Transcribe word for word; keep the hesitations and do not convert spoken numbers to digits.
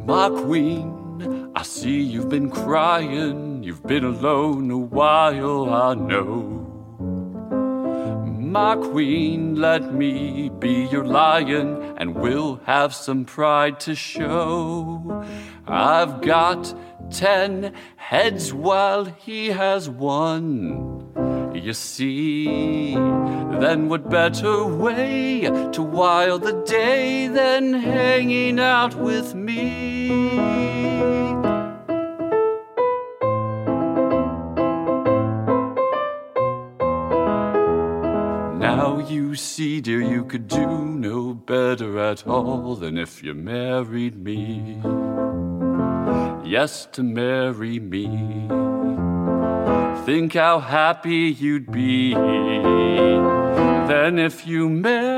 My queen, I see you've been crying. You've been alone a while, I know. My queen, let me be your lion, and we'll have some pride to show. I've got ten heads while he has one. You see, then what better way to while the day than hanging out with me? Now you see, dear, you could do no better at all than if you married me. Yes, to marry me. Think how happy you'd be then if you married